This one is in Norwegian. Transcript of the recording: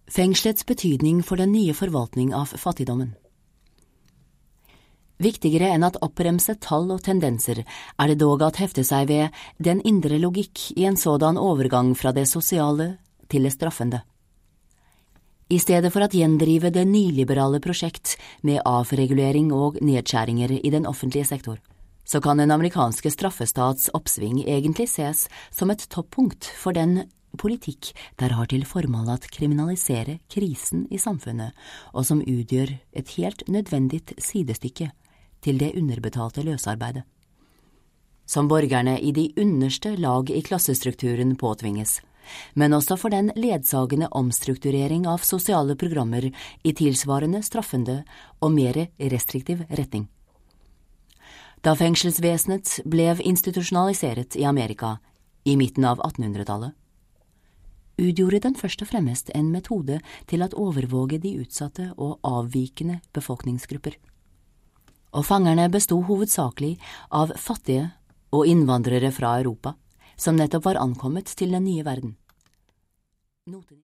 Fengslets betydning for den nye forvaltning av fattigdommen. Viktigere enn at oppremse tall og tendenser er det dog at hefte seg ved den indre logikk i en sådan overgang fra det sosiale til det straffende. I stedet for at gjendrive det nyliberale prosjekt med avregulering og nedskjæringer i den offentlige sektor, så kan den amerikanske straffestats oppsving egentlig ses som et toppunkt for den politikk der har til formål at kriminalisere krisen i samfunnet, og som utgjør et helt nødvendig sidestykke til det underbetalte løsarbeidet. Som borgerne i de underste lag i klassestrukturen påtvinges, men også for den ledsagende omstrukturering av sosiale programmer i tilsvarende straffende og mer restriktiv retning. Da fengselsvesenet ble institusjonalisert i Amerika i midten av 1800-tallet, utgjorde den først og fremst en metode til at overvåge de utsatte og avvikende befolkningsgrupper. Og fangerne bestod hovedsakelig av fattige og innvandrere fra Europa, som nettopp var ankommet til den nye verden.